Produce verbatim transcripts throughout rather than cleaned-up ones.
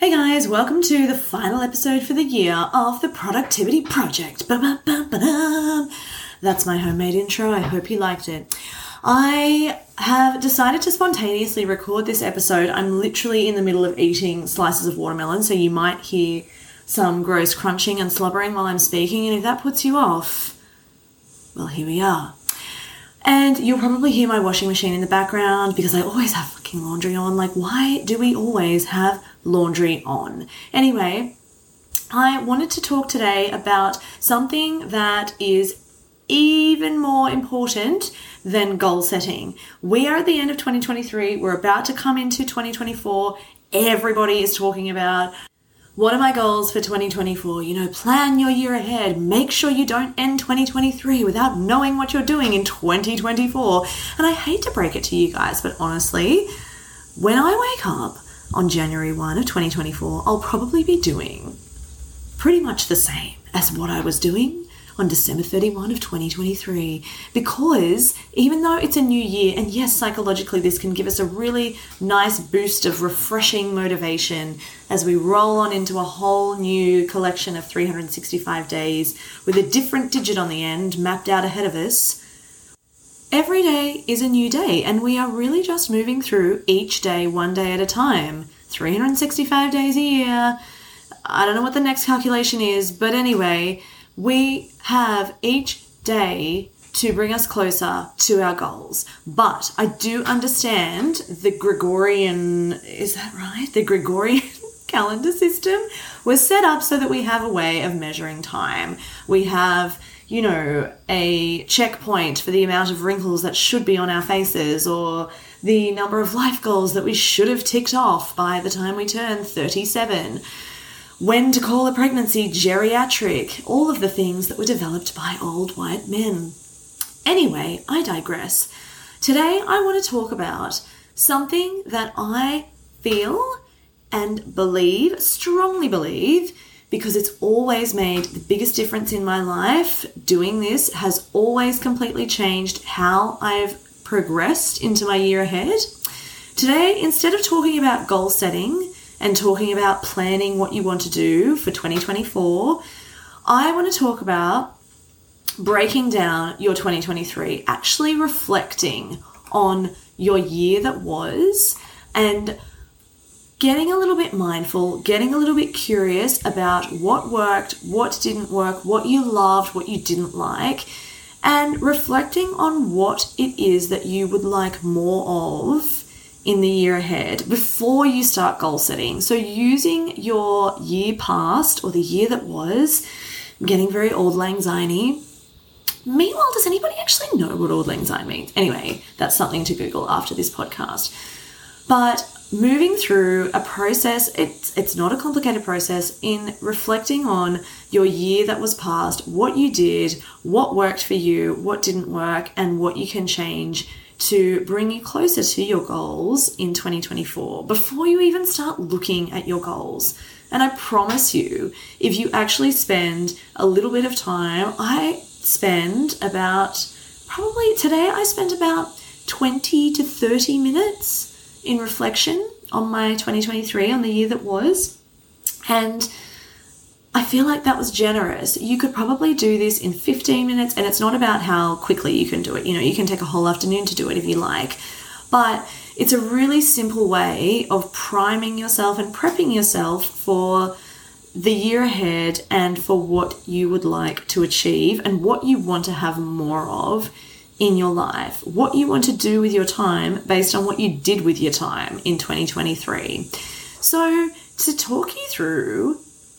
Hey guys, welcome to the final episode for the year of the Productivity Project. Ba-ba-ba-ba-dum. That's my homemade intro. I hope you liked it. I have decided to spontaneously record this episode. I'm literally in the middle of eating slices of watermelon, so you might hear some gross crunching and slobbering while I'm speaking, and if that puts you off, well, here we are. And you'll probably hear my washing machine in the background because I always have fucking laundry on. Like, why do we always have laundry on? Anyway, I wanted to talk today about something that is even more important than goal setting. We are at the end of twenty twenty-three. We're about to come into twenty twenty-four. Everybody is talking about, what are my goals for twenty twenty-four? You know, plan your year ahead. Make sure you don't end twenty twenty-three without knowing what you're doing in twenty twenty-four. And I hate to break it to you guys, but honestly, when I wake up on January first of twenty twenty-four, I'll probably be doing pretty much the same as what I was doing on December thirty-first of twenty twenty-three, because even though it's a new year, and yes, psychologically this can give us a really nice boost of refreshing motivation as we roll on into a whole new collection of three hundred sixty-five days with a different digit on the end mapped out ahead of us, every day is a new day, and we are really just moving through each day one day at a time. three hundred sixty-five days a year. I don't know what the next calculation is, but anyway, we have each day to bring us closer to our goals. But I do understand the Gregorian, is that right? The Gregorian calendar system was set up so that we have a way of measuring time. We have, you know, a checkpoint for the amount of wrinkles that should be on our faces, or the number of life goals that we should have ticked off by the time we turn thirty-seven. When to call a pregnancy geriatric, all of the things that were developed by old white men. Anyway, I digress. Today I want to talk about something that I feel and believe, strongly believe, because it's always made the biggest difference in my life. Doing this has always completely changed how I've progressed into my year ahead. Today, instead of talking about goal setting and talking about planning what you want to do for twenty twenty-four, I want to talk about breaking down your twenty twenty-three, actually reflecting on your year that was, and getting a little bit mindful, getting a little bit curious about what worked, what didn't work, what you loved, what you didn't like, and reflecting on what it is that you would like more of in the year ahead before you start goal setting. So using your year past, or the year that was, I'm getting very Auld Lang Syne-y. Meanwhile, does anybody actually know what Auld Lang Syne means? Anyway, that's something to Google after this podcast. But moving through a process, it's, it's not a complicated process, in reflecting on your year that was past, what you did, what worked for you, what didn't work, and what you can change to bring you closer to your goals in twenty twenty-four before you even start looking at your goals. And I promise you, if you actually spend a little bit of time, I spend about, probably today I spent about twenty to thirty minutes in reflection on my twenty twenty-three, on the year that was. And I feel like that was generous. You could probably do this in fifteen minutes, and it's not about how quickly you can do it. You know, you can take a whole afternoon to do it if you like. But it's a really simple way of priming yourself and prepping yourself for the year ahead and for what you would like to achieve and what you want to have more of in your life. What you want to do with your time based on what you did with your time in twenty twenty-three. So to talk you through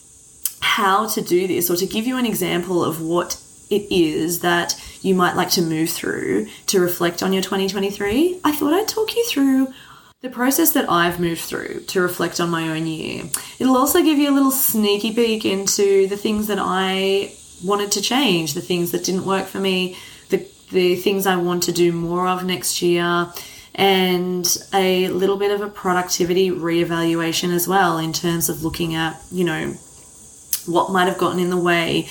how to do this, or to give you an example of what it is that you might like to move through to reflect on your twenty twenty-three, I thought I'd talk you through the process that I've moved through to reflect on my own year. It'll also give you a little sneaky peek into the things that I wanted to change, the things that didn't work for me, the, the things I want to do more of next year, and a little bit of a productivity reevaluation as well, in terms of looking at, you know, what might have gotten in the way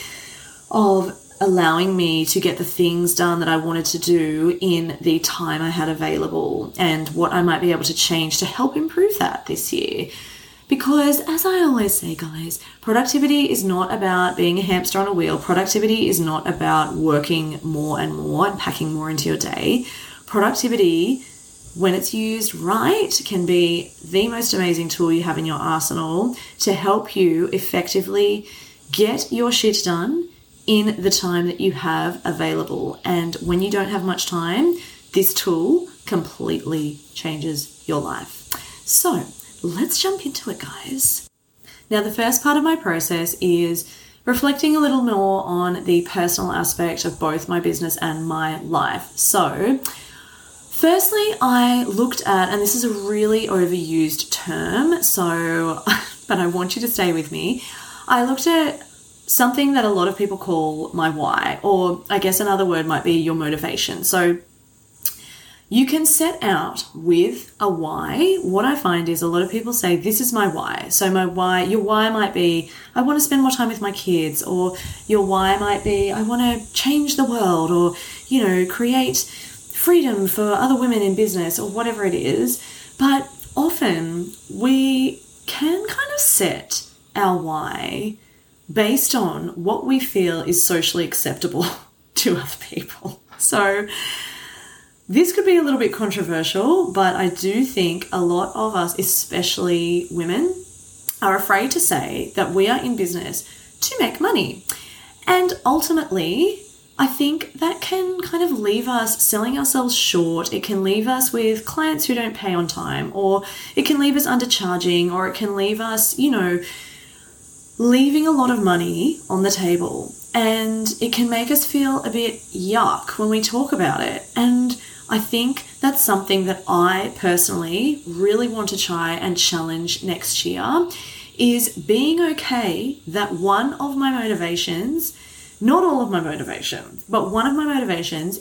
of allowing me to get the things done that I wanted to do in the time I had available, and what I might be able to change to help improve that this year. Because as I always say, guys, productivity is not about being a hamster on a wheel. Productivity is not about working more and more and packing more into your day. Productivity, when it's used right, can be the most amazing tool you have in your arsenal to help you effectively get your shit done in the time that you have available. And when you don't have much time, this tool completely changes your life. So let's jump into it, guys. Now, the first part of my process is reflecting a little more on the personal aspect of both my business and my life. So firstly, I looked at, and this is a really overused term, so, but I want you to stay with me. I looked at something that a lot of people call my why, or I guess another word might be your motivation. So you can set out with a why. What I find is a lot of people say, this is my why. So my why, your why might be, I want to spend more time with my kids, or your why might be, I want to change the world, or, you know, create freedom for other women in business, or whatever it is. But often we can kind of set our why based on what we feel is socially acceptable to other people. So this could be a little bit controversial, but I do think a lot of us, especially women, are afraid to say that we are in business to make money. And ultimately, I think that can kind of leave us selling ourselves short. It can leave us with clients who don't pay on time, or it can leave us undercharging, or it can leave us, you know, leaving a lot of money on the table. And it can make us feel a bit yuck when we talk about it. And I think that's something that I personally really want to try and challenge next year, is being okay that one of my motivations, not all of my motivation, but one of my motivations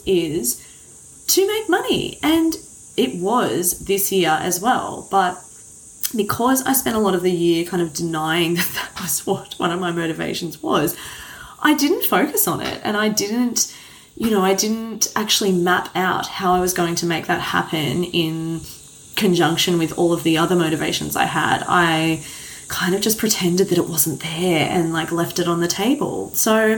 is to make money. And it was this year as well. But because I spent a lot of the year kind of denying that that was what one of my motivations was, I didn't focus on it. And I didn't, you know, I didn't actually map out how I was going to make that happen in conjunction with all of the other motivations I had. I kind of just pretended that it wasn't there and like left it on the table. So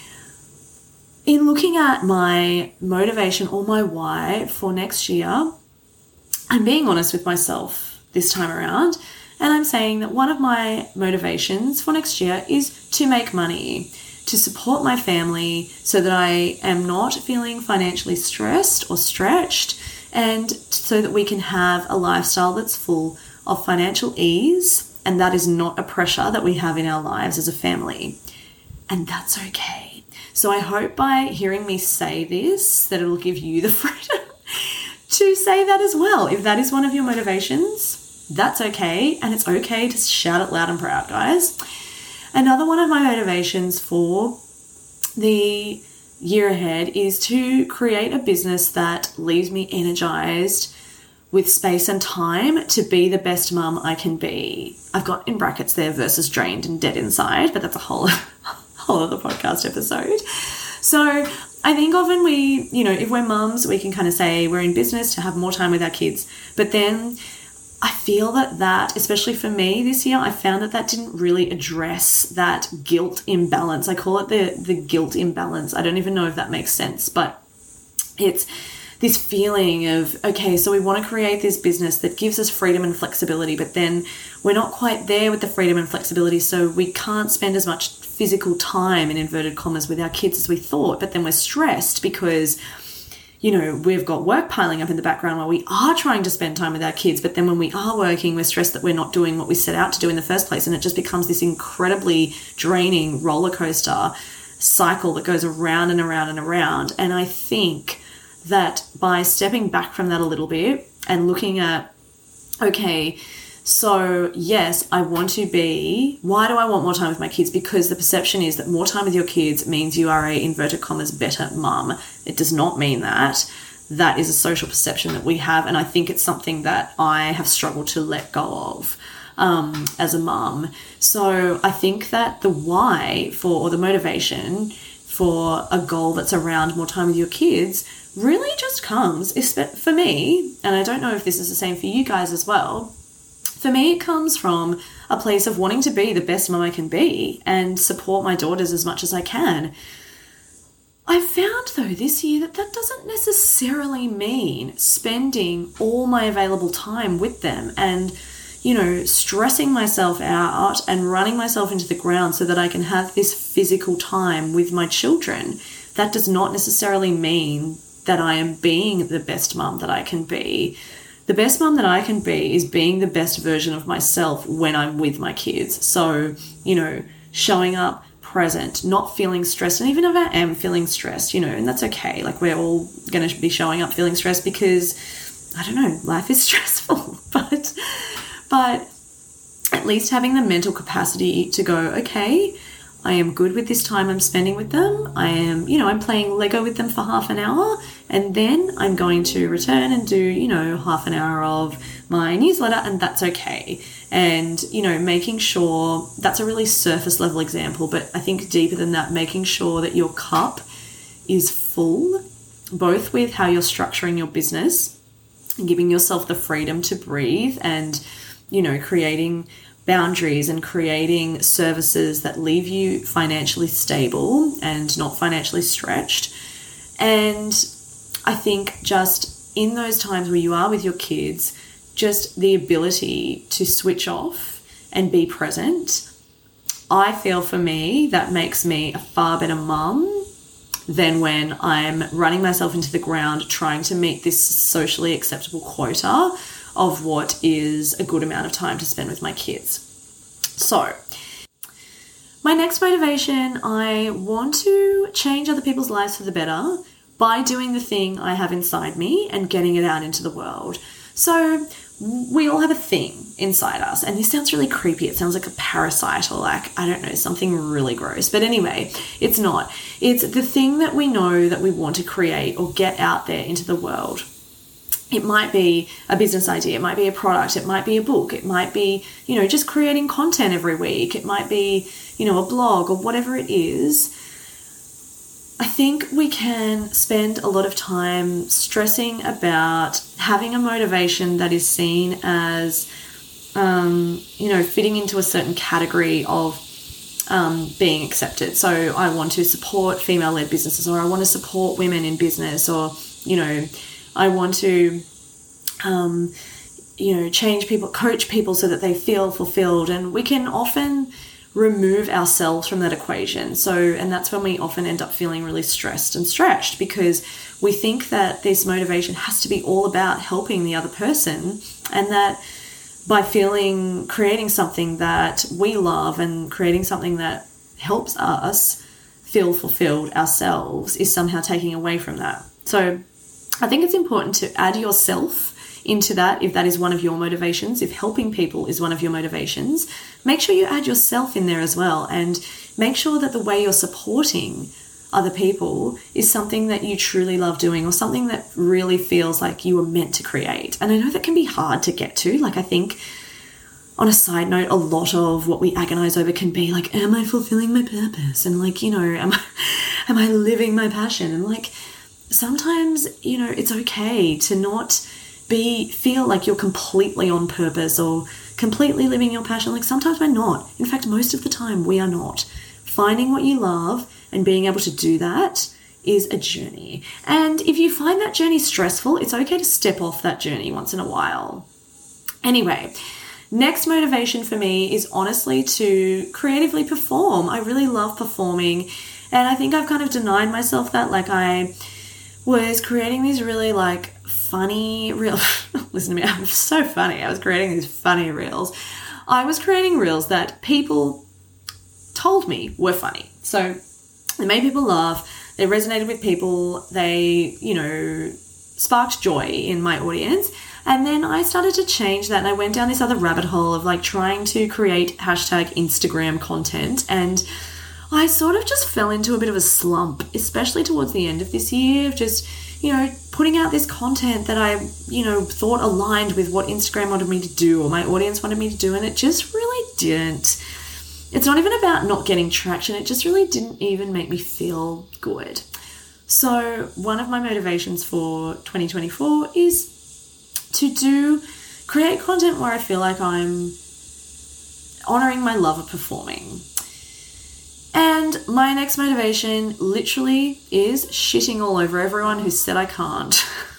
in looking at my motivation or my why for next year, I'm being honest with myself this time around, and I'm saying that one of my motivations for next year is to make money, to support my family so that I am not feeling financially stressed or stretched, and so that we can have a lifestyle that's full of financial ease, and that is not a pressure that we have in our lives as a family. And that's okay. So I hope by hearing me say this that it'll give you the freedom to say that as well. If that is one of your motivations, that's okay. And it's okay to shout it loud and proud, guys. Another one of my motivations for the year ahead is to create a business that leaves me energized with space and time to be the best mum I can be. I've got in brackets there versus drained and dead inside, but that's a whole, whole other podcast episode. So I think often we, you know, if we're mums, we can kind of say we're in business to have more time with our kids. But then I feel that that, especially for me this year, I found that that didn't really address that guilt imbalance. I call it the, the guilt imbalance. I don't even know if that makes sense, but it's this feeling of, okay, so we want to create this business that gives us freedom and flexibility, but then we're not quite there with the freedom and flexibility, so we can't spend as much physical time, in inverted commas, with our kids as we thought, but then we're stressed because, you know, we've got work piling up in the background while we are trying to spend time with our kids, but then when we are working, we're stressed that we're not doing what we set out to do in the first place, and it just becomes this incredibly draining roller coaster cycle that goes around and around and around. And I think that by stepping back from that a little bit and looking at, okay, so yes, I want to be, why do I want more time with my kids? Because the perception is that more time with your kids means you are a, inverted commas, better mum. It does not mean that. That is a social perception that we have, and I think it's something that I have struggled to let go of um, as a mum. So I think that the why for, or the motivation for a goal that's around more time with your kids really just comes, for me, and I don't know if this is the same for you guys as well, For me, it comes from a place of wanting to be the best mum I can be and support my daughters as much as I can. I found, though, this year that that doesn't necessarily mean spending all my available time with them and, you know, stressing myself out and running myself into the ground so that I can have this physical time with my children. That does not necessarily mean that I am being the best mum that I can be. The best mum that I can be is being the best version of myself when I'm with my kids. So, you know, showing up present, not feeling stressed. And even if I am feeling stressed, you know, and that's okay. Like, we're all going to be showing up feeling stressed because, I don't know, life is stressful. But, but at least having the mental capacity to go, okay, I am good with this time I'm spending with them. I am, you know, I'm playing Lego with them for half an hour, and then I'm going to return and do, you know, half an hour of my newsletter, and that's okay. And, you know, making sure, that's a really surface level example, but I think deeper than that, making sure that your cup is full, both with how you're structuring your business and giving yourself the freedom to breathe and, you know, creating boundaries and creating services that leave you financially stable and not financially stretched. And I think just in those times where you are with your kids, just the ability to switch off and be present, I feel for me that makes me a far better mum than when I'm running myself into the ground trying to meet this socially acceptable quota of what is a good amount of time to spend with my kids. So, my next motivation, I want to change other people's lives for the better by doing the thing I have inside me and getting it out into the world. So, we all have a thing inside us, and this sounds really creepy. It sounds like a parasite or like, I don't know, something really gross. But anyway, it's not. It's the thing that we know that we want to create or get out there into the world. It might be a business idea, it might be a product, it might be a book, it might be, you know, just creating content every week, it might be, you know, a blog or whatever it is. I think we can spend a lot of time stressing about having a motivation that is seen as, um, you know, fitting into a certain category of um, being accepted. So I want to support female-led businesses, or I want to support women in business, or, you know, I want to, um, you know, change people, coach people so that they feel fulfilled. And we can often remove ourselves from that equation. So, and that's when we often end up feeling really stressed and stretched, because we think that this motivation has to be all about helping the other person, and that by feeling, creating something that we love and creating something that helps us feel fulfilled ourselves is somehow taking away from that. So I think it's important to add yourself into that if that is one of your motivations. If helping people is one of your motivations, make sure you add yourself in there as well, and make sure that the way you're supporting other people is something that you truly love doing, or something that really feels like you were meant to create. And I know that can be hard to get to. Like, I think, on a side note, a lot of what we agonize over can be like, am I fulfilling my purpose? And like, you know, am I, am I living my passion? And like, sometimes, you know, it's okay to not be feel like you're completely on purpose or completely living your passion. Like, sometimes we're not. In fact, most of the time we are not. Finding what you love and being able to do that is a journey. And if you find that journey stressful, it's okay to step off that journey once in a while. Anyway, next motivation for me is honestly to creatively perform. I really love performing, and I think I've kind of denied myself that. Like, I was creating these really like funny reels. Listen to me, I'm so funny. I was creating these funny reels. I was creating reels that people told me were funny. So they made people laugh. They resonated with people. They, you know, sparked joy in my audience. And then I started to change that, and I went down this other rabbit hole of like trying to create hashtag Instagram content. And I sort of just fell into a bit of a slump, especially towards the end of this year, of just, you know, putting out this content that I, you know, thought aligned with what Instagram wanted me to do or my audience wanted me to do, and it just really didn't. It's not even about not getting traction. It just really didn't even make me feel good. So one of my motivations for twenty twenty-four is to do create content where I feel like I'm honoring my love of performing. And my next motivation literally is shitting all over everyone who said I can't.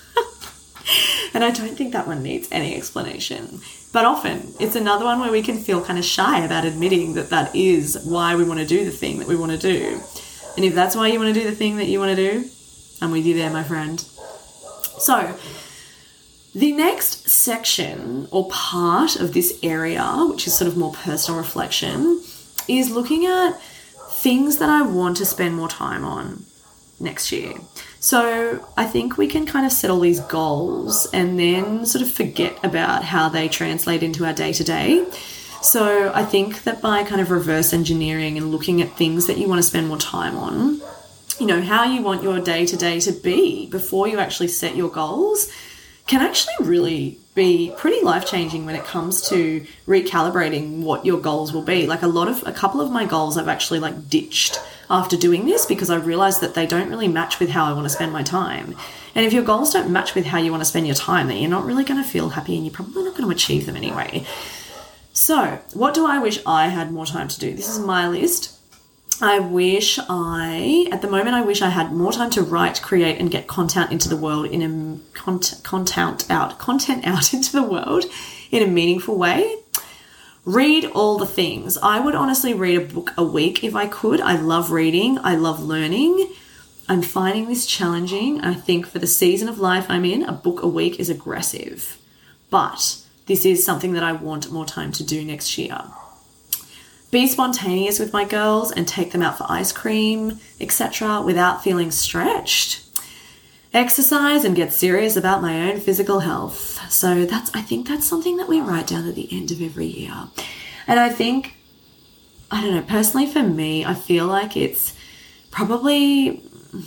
And I don't think that one needs any explanation. But often it's another one where we can feel kind of shy about admitting that that is why we want to do the thing that we want to do. And if that's why you want to do the thing that you want to do, I'm with you there, my friend. So the next section or part of this area, which is sort of more personal reflection, is looking at things that I want to spend more time on next year. So I think we can kind of set all these goals and then sort of forget about how they translate into our day-to-day. So I think that by kind of reverse engineering and looking at things that you want to spend more time on, you know, how you want your day-to-day to be before you actually set your goals can actually really be pretty life-changing when it comes to recalibrating what your goals will be. Like a lot of, a couple of my goals I've actually like ditched after doing this because I realized that they don't really match with how I want to spend my time. And if your goals don't match with how you want to spend your time, then you're not really going to feel happy and you're probably not going to achieve them anyway. So what do I wish I had more time to do? This is my list. I wish I, at the moment, I wish I had more time to write, create, and get content into the world in a content, content out, content out into the world in a meaningful way. Read all the things. I would honestly read a book a week if I could. I love reading. I love learning. I'm finding this challenging. I think for the season of life I'm in, a book a week is aggressive. But this is something that I want more time to do next year. Be spontaneous with my girls and take them out for ice cream, et cetera, without feeling stretched. Exercise and get serious about my own physical health. So that's, I think that's something that we write down at the end of every year. And I think, I don't know, personally for me, I feel like it's probably,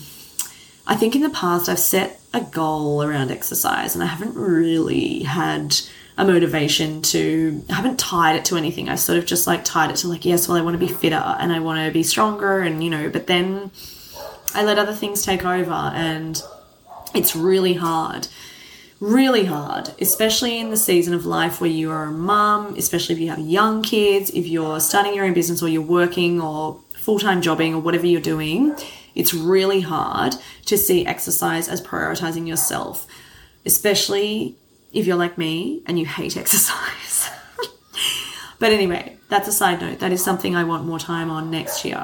I think in the past I've set a goal around exercise and I haven't really had a motivation to, I haven't tied it to anything. I sort of just like tied it to like, yes, well, I want to be fitter and I want to be stronger and, you know, but then I let other things take over and it's really hard, really hard, especially in the season of life where you are a mum, especially if you have young kids, if you're starting your own business or you're working or full-time jobbing or whatever you're doing. It's really hard to see exercise as prioritizing yourself, especially if you're like me and you hate exercise. But anyway, that's a side note. That is something I want more time on next year.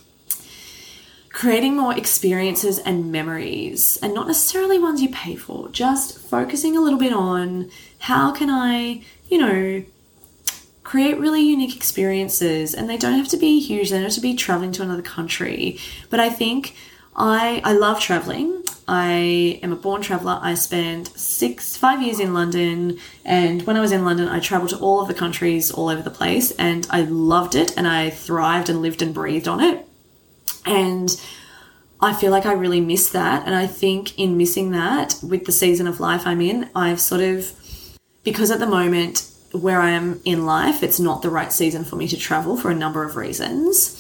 Creating more experiences and memories, and not necessarily ones you pay for, just focusing a little bit on how can I, you know, create really unique experiences. And they don't have to be huge. They don't have to be traveling to another country. But I think I, I love traveling. I am a born traveler. I spent six, five years in London. And when I was in London, I traveled to all of the countries all over the place. And I loved it. And I thrived and lived and breathed on it. And I feel like I really miss that. And I think in missing that with the season of life I'm in, I've sort of, because at the moment where I am in life, it's not the right season for me to travel for a number of reasons.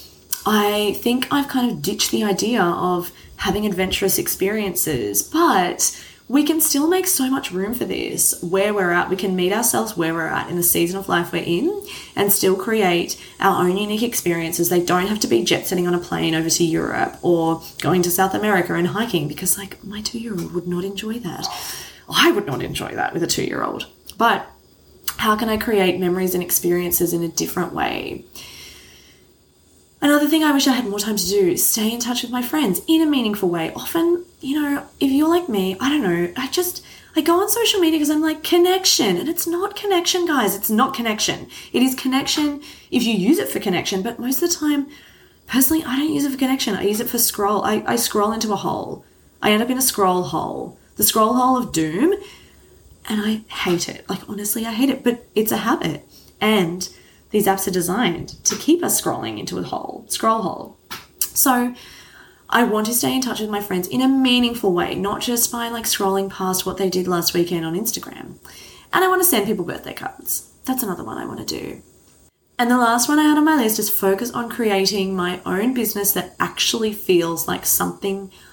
I think I've kind of ditched the idea of having adventurous experiences, but we can still make so much room for this where we're at. We can meet ourselves where we're at in the season of life we're in and still create our own unique experiences. They don't have to be jet setting on a plane over to Europe or going to South America and hiking, because like my two-year-old would not enjoy that. I would not enjoy that with a two-year-old. But how can I create memories and experiences in a different way? Another thing I wish I had more time to do is stay in touch with my friends in a meaningful way. Often, you know, if you're like me, I don't know, I just, I go on social media because I'm like, connection. And it's not connection, guys. It's not connection. It is connection if you use it for connection. But most of the time, personally, I don't use it for connection. I use it for scroll. I, I scroll into a hole. I end up in a scroll hole. The scroll hole of doom. And I hate it. Like, honestly, I hate it. But it's a habit. And these apps are designed to keep us scrolling into a hole, scroll hole. So I want to stay in touch with my friends in a meaningful way, not just by like scrolling past what they did last weekend on Instagram. And I want to send people birthday cards. That's another one I want to do. And the last one I had on my list is focus on creating my own business that actually feels like something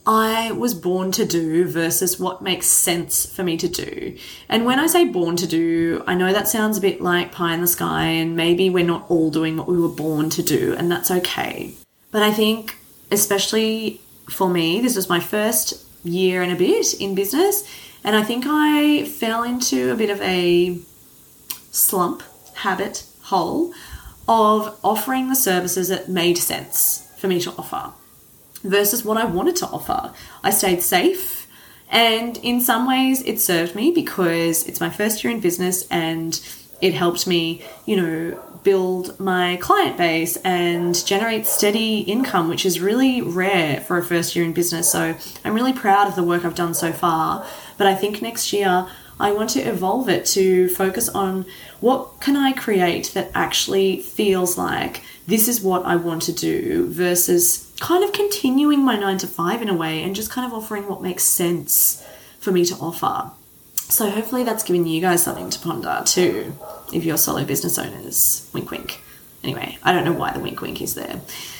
I was born to do versus what makes sense for me to do. And when I say born to do, I know that sounds a bit like pie in the sky, and maybe we're not all doing what we were born to do, and that's okay. But I think, especially for me, this was my first year and a bit in business, and I think I fell into a bit of a slump, habit, hole of offering the services that made sense for me to offer versus what I wanted to offer. I stayed safe, and in some ways it served me because it's my first year in business and it helped me, you know, build my client base and generate steady income, which is really rare for a first year in business. So I'm really proud of the work I've done so far. But I think next year I want to evolve it to focus on what can I create that actually feels like this is what I want to do versus kind of continuing my nine to five in a way and just kind of offering what makes sense for me to offer. So hopefully that's given you guys something to ponder too, if you're solo business owners. Wink, wink. Anyway, I don't know why the wink, wink is there.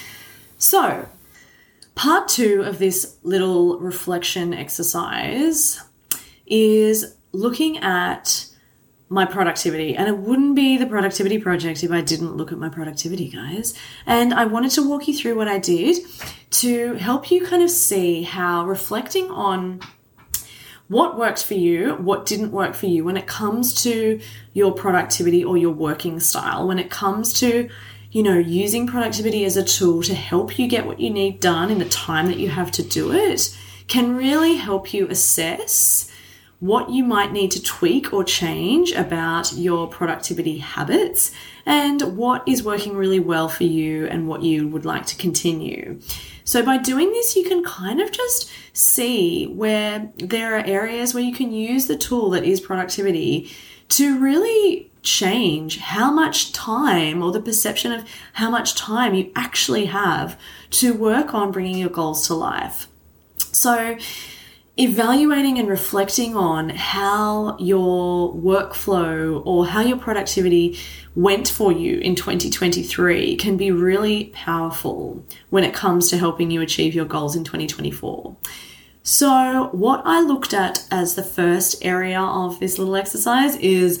So part two of this little reflection exercise is looking at my productivity, and it wouldn't be the productivity project if I didn't look at my productivity, guys. And I wanted to walk you through what I did to help you kind of see how reflecting on what worked for you, what didn't work for you when it comes to your productivity or your working style, when it comes to, you know, using productivity as a tool to help you get what you need done in the time that you have to do it, can really help you assess what you might need to tweak or change about your productivity habits and what is working really well for you and what you would like to continue. So by doing this, you can kind of just see where there are areas where you can use the tool that is productivity to really change how much time, or the perception of how much time you actually have to work on bringing your goals to life. So evaluating and reflecting on how your workflow or how your productivity went for you in twenty twenty-three can be really powerful when it comes to helping you achieve your goals in twenty twenty-four. So what I looked at as the first area of this little exercise is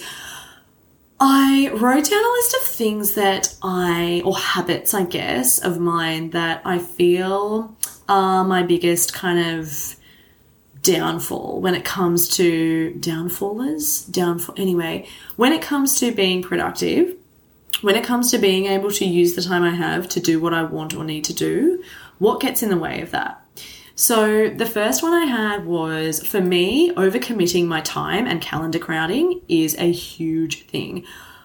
I wrote down a list of things that I, or habits, I guess, of mine that I feel are my biggest kind of downfall when it comes to downfallers, downfall. Anyway, when it comes to being productive, when it comes to being able to use the time I have to do what I want or need to do, what gets in the way of that? So the first one I had was, for me, overcommitting my time and calendar crowding is a huge thing.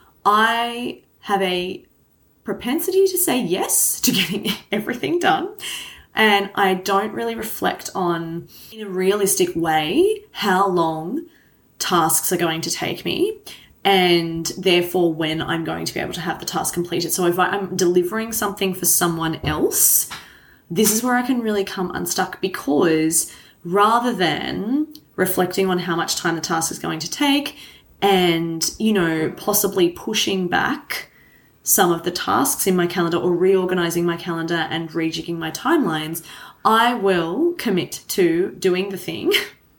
I have a propensity to say yes to getting everything done. And I don't really reflect on, in a realistic way, how long tasks are going to take me and therefore when I'm going to be able to have the task completed. So if I'm delivering something for someone else, this is where I can really come unstuck, because rather than reflecting on how much time the task is going to take and, you know, possibly pushing back some of the tasks in my calendar or reorganizing my calendar and rejigging my timelines, I will commit to doing the thing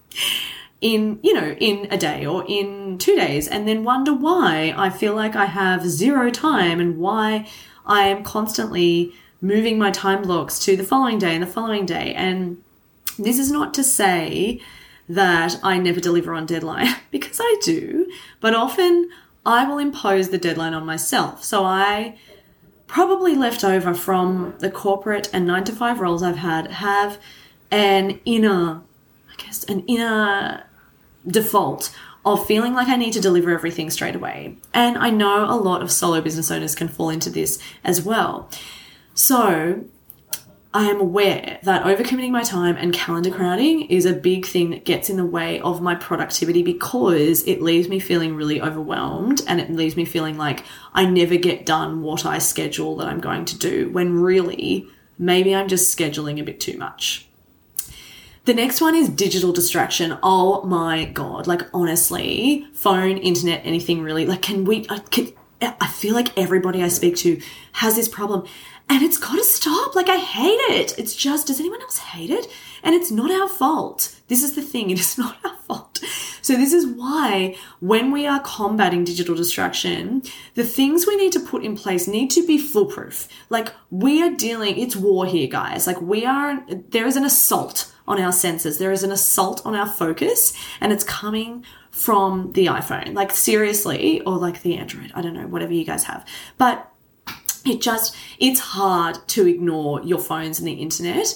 in, you know, in a day or in two days and then wonder why I feel like I have zero time and why I am constantly moving my time blocks to the following day and the following day. And this is not to say that I never deliver on deadline, because I do, but often I will impose the deadline on myself. So I probably left over from the corporate and nine to five roles I've had have an inner, I guess, an inner default of feeling like I need to deliver everything straight away. And I know a lot of solo business owners can fall into this as well. So I am aware that overcommitting my time and calendar crowding is a big thing that gets in the way of my productivity, because it leaves me feeling really overwhelmed and it leaves me feeling like I never get done what I schedule that I'm going to do, when really maybe I'm just scheduling a bit too much. The next one is digital distraction. Oh my God. Like, honestly, phone, internet, anything really. Like, can we, I, can, I feel like everybody I speak to has this problem, and it's got to stop. Like, I hate it. It's just, does anyone else hate it? And it's not our fault. This is the thing. It is not our fault. So this is why when we are combating digital distraction, the things we need to put in place need to be foolproof. Like, we are dealing, it's war here, guys. Like, we are, there is an assault on our senses. There is an assault on our focus, and it's coming from the iPhone. Like, seriously, or like the Android. I don't know, whatever you guys have. But it just, it's hard to ignore your phones and the internet.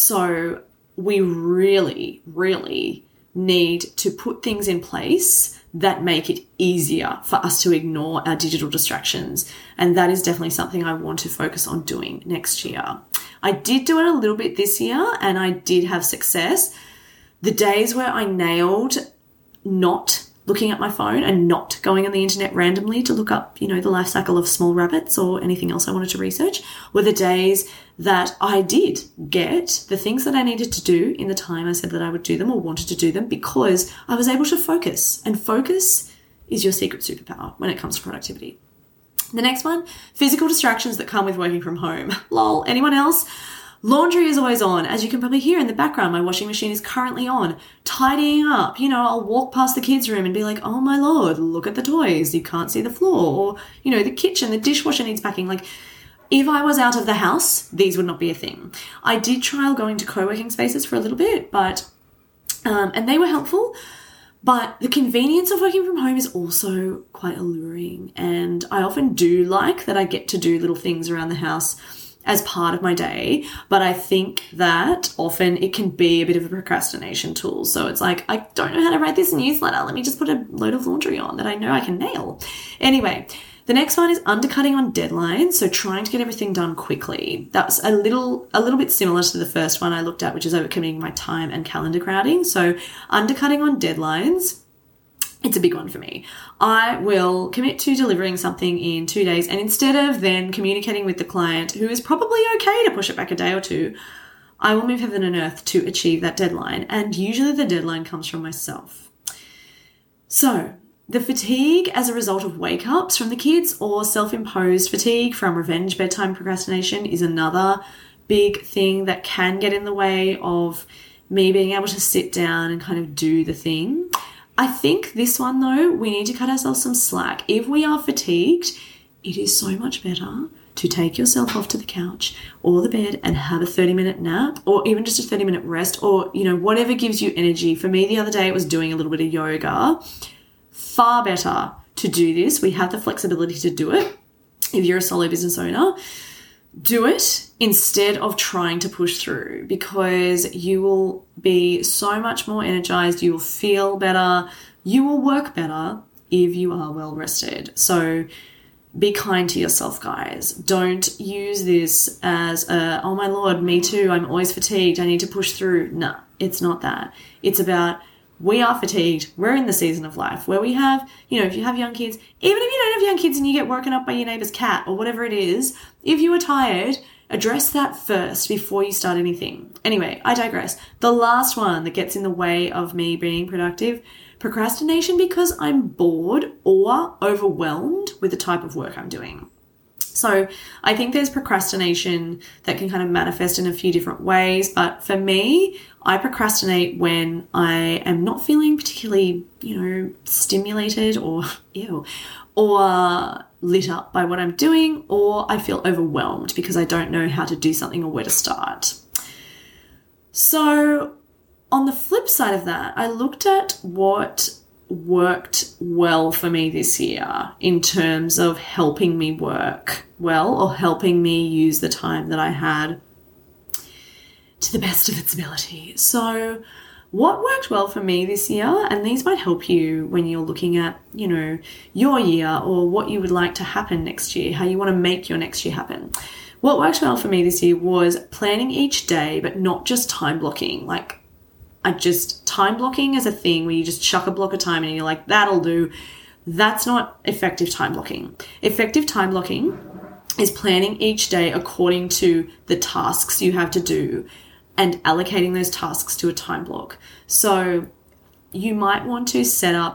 So we really, really need to put things in place that make it easier for us to ignore our digital distractions. And that is definitely something I want to focus on doing next year. I did do it a little bit this year, and I did have success. The days where I nailed not looking at my phone and not going on the internet randomly to look up, you know, the life cycle of small rabbits or anything else I wanted to research, were the days that I did get the things that I needed to do in the time I said that I would do them or wanted to do them, because I was able to focus. And focus is your secret superpower when it comes to productivity. The next one, physical distractions that come with working from home. Lol. Anyone else? Laundry is always on. As you can probably hear in the background, my washing machine is currently on. Tidying up. You know, I'll walk past the kids' room and be like, oh my Lord, look at the toys. You can't see the floor. Or, you know, the kitchen, the dishwasher needs packing. Like, if I was out of the house, these would not be a thing. I did trial going to co-working spaces for a little bit, but, um, and they were helpful. But the convenience of working from home is also quite alluring. And I often do like that I get to do little things around the house as part of my day. But I think that often it can be a bit of a procrastination tool. So it's like, I don't know how to write this newsletter. Let me just put a load of laundry on that I know I can nail. Anyway, the next one is undercutting on deadlines. So trying to get everything done quickly. That's a little, a little bit similar to the first one I looked at, which is overcommitting my time and calendar crowding. So undercutting on deadlines, it's a big one for me. I will commit to delivering something in two days, and instead of then communicating with the client, who is probably okay to push it back a day or two, I will move heaven and earth to achieve that deadline. And usually the deadline comes from myself. So the fatigue as a result of wake-ups from the kids or self-imposed fatigue from revenge bedtime procrastination is another big thing that can get in the way of me being able to sit down and kind of do the thing. I think this one, though, we need to cut ourselves some slack. If we are fatigued, it is so much better to take yourself off to the couch or the bed and have a thirty minute nap, or even just a thirty minute rest, or, you know, whatever gives you energy. For me, the other day, it was doing a little bit of yoga. Far better to do this. We have the flexibility to do it. If you're a solo business owner, do it instead of trying to push through, because you will be so much more energized. You will feel better. You will work better if you are well rested. So be kind to yourself, guys. Don't use this as a, oh my Lord, me too. I'm always fatigued. I need to push through. No, it's not that. It's about, we are fatigued. We're in the season of life where we have, you know, if you have young kids, even if you don't have young kids and you get woken up by your neighbor's cat or whatever it is, if you are tired, address that first before you start anything. Anyway, I digress. The last one that gets in the way of me being productive, procrastination because I'm bored or overwhelmed with the type of work I'm doing. So I think there's procrastination that can kind of manifest in a few different ways. But for me, I procrastinate when I am not feeling particularly, you know, stimulated or, ew, or lit up by what I'm doing, or I feel overwhelmed because I don't know how to do something or where to start. So on the flip side of that, I looked at what worked well for me this year in terms of helping me work well or helping me use the time that I had to the best of its ability. So what worked well for me this year, and these might help you when you're looking at, you know, your year or what you would like to happen next year, how you want to make your next year happen. What worked well for me this year was planning each day, but not just time blocking. Like, I just, time blocking is a thing where you just chuck a block of time and you're like, that'll do. That's not effective time blocking. Effective time blocking is planning each day according to the tasks you have to do and allocating those tasks to a time block. So you might want to set up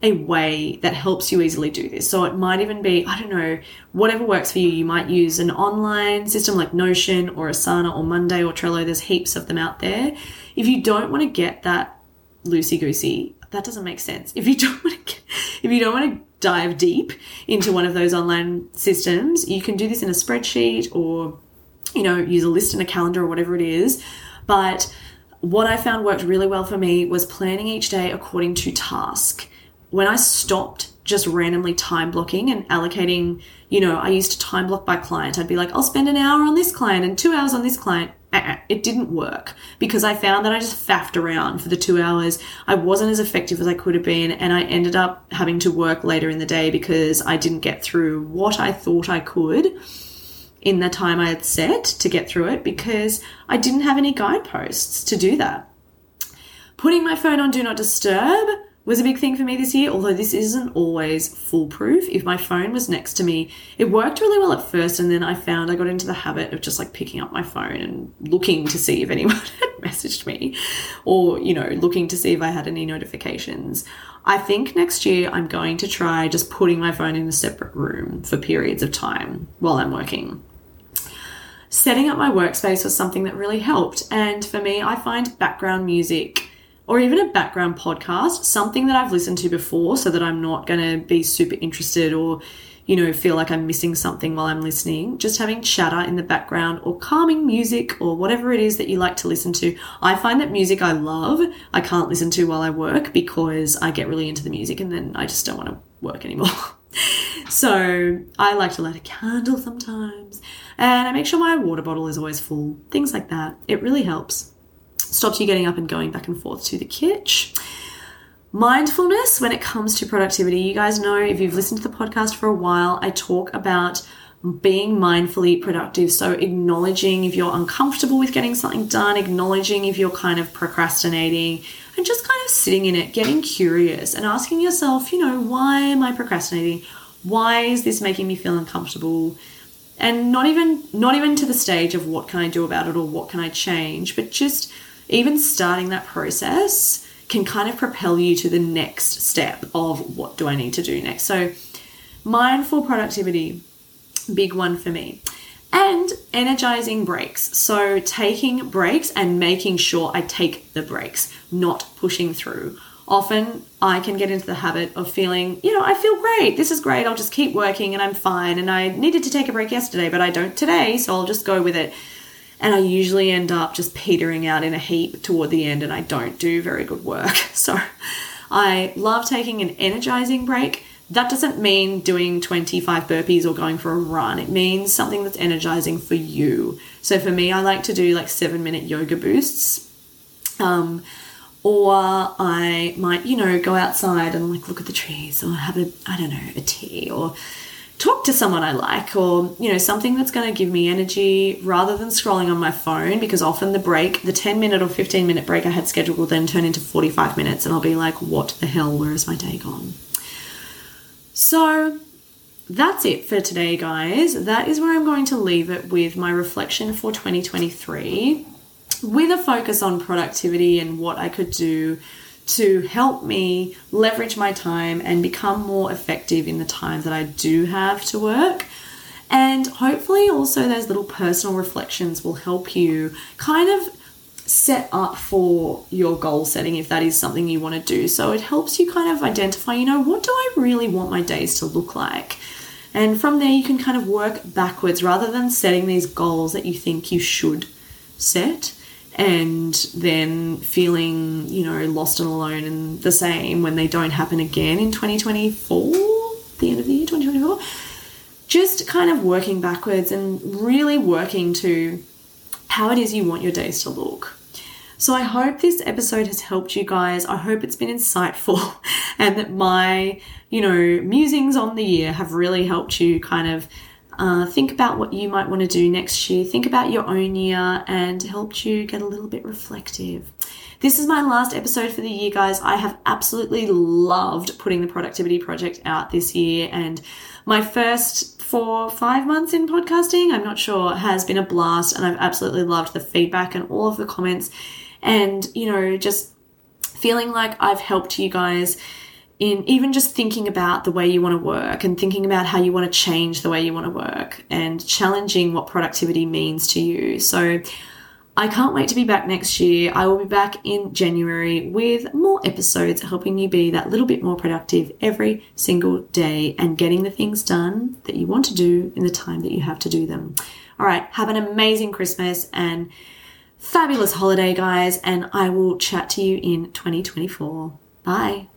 a way that helps you easily do this. So it might even be, I don't know, whatever works for you. You might use an online system like Notion or Asana or Monday or Trello. There's heaps of them out there. If you don't want to get that loosey-goosey, that doesn't make sense. If you don't want to get, if you don't want to dive deep into one of those online systems, you can do this in a spreadsheet or, you know, use a list in a calendar or whatever it is. But what I found worked really well for me was planning each day according to task. When I stopped just randomly time blocking and allocating, you know, I used to time block by client. I'd be like, I'll spend an hour on this client and two hours on this client. It didn't work because I found that I just faffed around for the two hours. I wasn't as effective as I could have been, and I ended up having to work later in the day because I didn't get through what I thought I could in the time I had set to get through it because I didn't have any guideposts to do that. Putting my phone on Do Not Disturb was a big thing for me this year, although this isn't always foolproof. If my phone was next to me, it worked really well at first, and then I found I got into the habit of just like picking up my phone and looking to see if anyone had messaged me or, you know, looking to see if I had any notifications. I think next year I'm going to try just putting my phone in a separate room for periods of time while I'm working. Setting up my workspace was something that really helped, and for me, I find background music or even a background podcast, something that I've listened to before so that I'm not going to be super interested or, you know, feel like I'm missing something while I'm listening. Just having chatter in the background or calming music or whatever it is that you like to listen to. I find that music I love, I can't listen to while I work because I get really into the music and then I just don't want to work anymore. So I like to light a candle sometimes, and I make sure my water bottle is always full, things like that. It really helps. Stops you getting up and going back and forth to the kitchen. Mindfulness when it comes to productivity. You guys know, if you've listened to the podcast for a while, I talk about being mindfully productive. So acknowledging if you're uncomfortable with getting something done, acknowledging if you're kind of procrastinating, and just kind of sitting in it, getting curious and asking yourself, you know, why am I procrastinating? Why is this making me feel uncomfortable? And not even not even to the stage of what can I do about it or what can I change, but just even starting that process can kind of propel you to the next step of what do I need to do next. So mindful productivity, big one for me. And energizing breaks. So taking breaks and making sure I take the breaks, not pushing through. Often I can get into the habit of feeling, you know, I feel great. This is great. I'll just keep working and I'm fine. And I needed to take a break yesterday, but I don't today. So I'll just go with it. And I usually end up just petering out in a heap toward the end and I don't do very good work. So I love taking an energizing break. That doesn't mean doing twenty-five burpees or going for a run. It means something that's energizing for you. So for me, I like to do like seven minute yoga boosts. Um, or I might, you know, go outside and like look at the trees or have a, I don't know, a tea or talk to someone I like, or, you know, something that's going to give me energy rather than scrolling on my phone, because often the break, the ten minute or fifteen minute break I had scheduled will then turn into forty-five minutes and I'll be like, what the hell, where is my day gone? So that's it for today, guys. That is where I'm going to leave it with my reflection for twenty twenty-three, with a focus on productivity and what I could do to help me leverage my time and become more effective in the time that I do have to work. And hopefully also those little personal reflections will help you kind of set up for your goal setting if that is something you want to do. So it helps you kind of identify, you know, what do I really want my days to look like? And from there you can kind of work backwards rather than setting these goals that you think you should set and then feeling, you know, lost and alone and the same when they don't happen again in twenty twenty-four, the end of the year, twenty twenty-four. Just kind of working backwards and really working to how it is you want your days to look. So I hope this episode has helped you guys. I hope it's been insightful and that my, you know, musings on the year have really helped you kind of Uh, think about what you might want to do next year. Think about your own year and helped you get a little bit reflective. This is my last episode for the year, guys. I have absolutely loved putting the Productivity Project out this year, and my first four, five months in podcasting, I'm not sure, has been a blast, and I've absolutely loved the feedback and all of the comments and, you know, just feeling like I've helped you guys in even just thinking about the way you want to work and thinking about how you want to change the way you want to work and challenging what productivity means to you. So I can't wait to be back next year. I will be back in January with more episodes helping you be that little bit more productive every single day and getting the things done that you want to do in the time that you have to do them. All right, have an amazing Christmas and fabulous holiday, guys, and I will chat to you in twenty twenty-four. Bye.